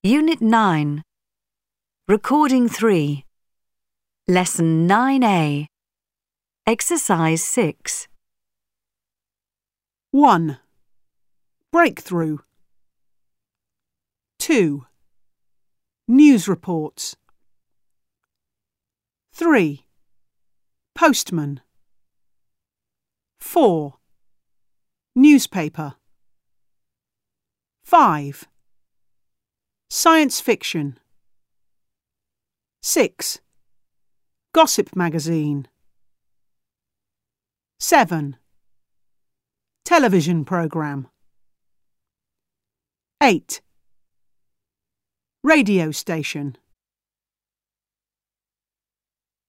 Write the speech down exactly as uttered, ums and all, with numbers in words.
Unit nine. Recording three. Lesson nine A. Exercise six. one. Breakthrough. two. News reports. three. Postman. four. Newspaper. five. Science fiction. six. Gossip magazine. seven. Television programme. eight. Radio station.